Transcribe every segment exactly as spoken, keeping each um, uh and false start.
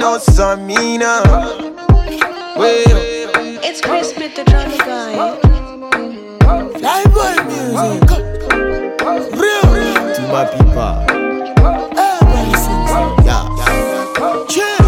no Samina. It's Chris with the drama guy. Live boy music. Real, real. To my people. Everybody sings. Yeah. Chill.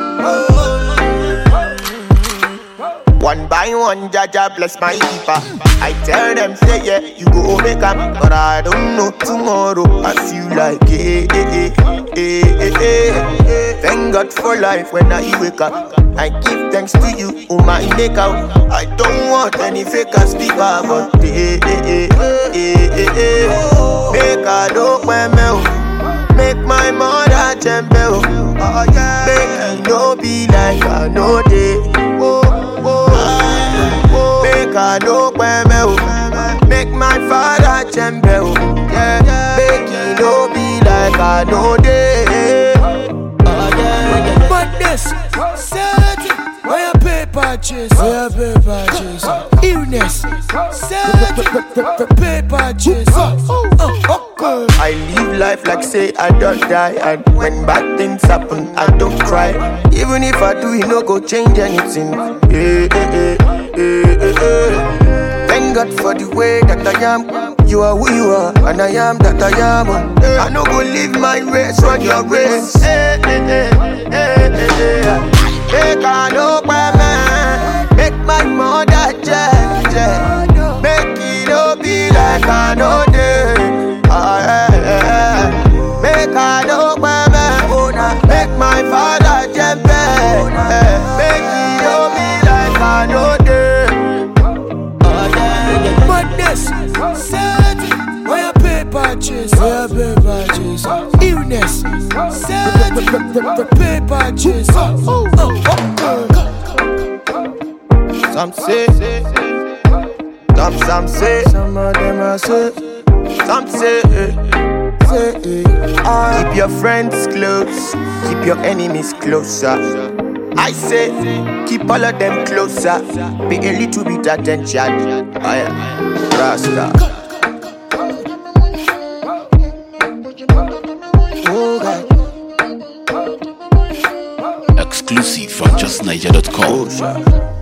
One by one, Jaja bless my keeper. I tell them, say yeah, you go make up, but I don't know tomorrow. I feel like eh, eh, eh, eh, eh, eh. Thank God for life when I wake up. I give thanks to you, oh my maker. I don't want any faker speaker, but eh, eh, eh, eh, eh, eh. Make a dope when me, make my mother tremble. Oh yeah, make it no be like I know they. Oh, oh. Make a dope when me, make my father tremble. Yeah, make it no be like I know they. Oh yeah, But this, set it. Where your paper chase? Where your paper chase? Illness. Set it. Paper chase. Okay. I live life like say I don't die, and when bad things happen, I don't cry. Even if I do, it no go change anything. Eh, eh, eh, eh, eh, eh. Thank God for the way that I am. You are who you are, and I am that I am. I no go live my race, run your race. Eh, eh, eh, eh, eh, eh. Make a no man, make my mother judge. Make it no be like I know they. Ah, eh, eh. Make a no man, make my father jump. Eh. Make it no be like I know they. Ah, yeah, yeah. But this, set it. Where your paper chase? Where your paper chase? Illness. Set it. Paper chase. Okay. Some say, some some say, Some of them are say, some say, say, eh, ah. keep your friends close, keep your enemies closer. I say, keep all of them closer, pay a little bit attention. I am Rasta. Oh, God. Exclusive from just niger dot com. Oh, sure.